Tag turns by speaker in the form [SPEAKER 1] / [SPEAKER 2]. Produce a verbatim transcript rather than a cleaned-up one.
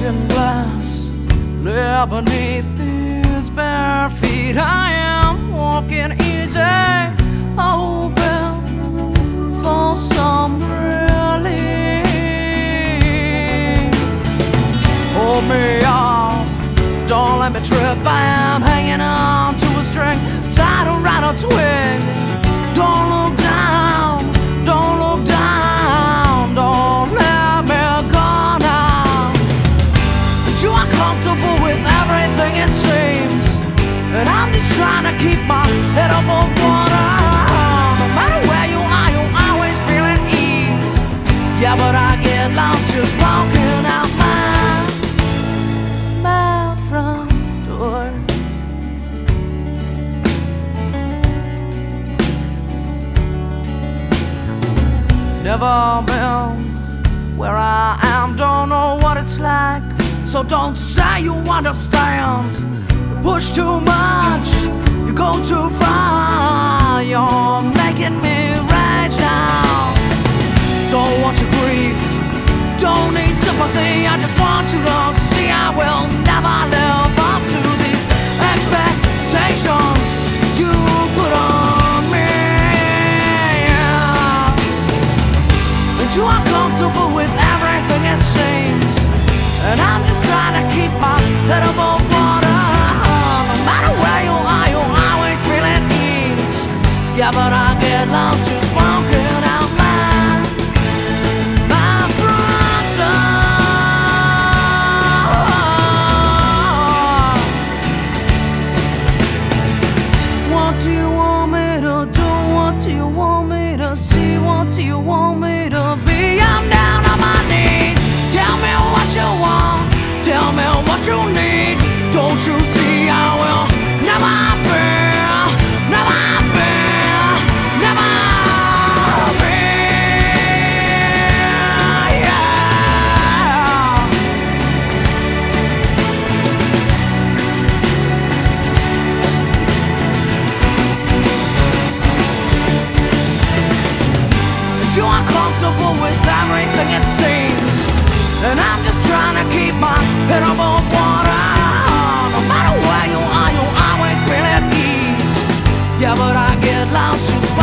[SPEAKER 1] broken glass, live beneath these bare feet. I am walking easy, hoping for some relief. Hold me up, don't let me trip. I am hanging on to a string, tied around a twig. Don't look down, don't look down, don't let me go now. You are comfortable with everything it seems, and I'm just trying to keep my head above water. No matter where you are, you always feel at ease. Yeah, but I get lost just walking out my, my front door. Never been where I am, don't know what it's like. So don't say you understand. You push too much, you go too far. You're making me rage now. Don't want your grief, don't need sympathy. I just want you to see I will never live up to these expectations you put on me. And you are comfortable with everything it seems, and I'm just trying to keep my head above water. No matter where you are, you always feel at ease. Yeah, but I get lost just walking out my, my front door. What do you want me to do? What do you want me to see? What do you want me to be? I'm down on my knees. Tell me what you want, tell me what you need. Don't you see I will never be, never be, never be, yeah. You are comfortable with everything it seems, and I'm just trying to keep my head above water. No matter where you are, you always feel at ease. Yeah, but I get lost just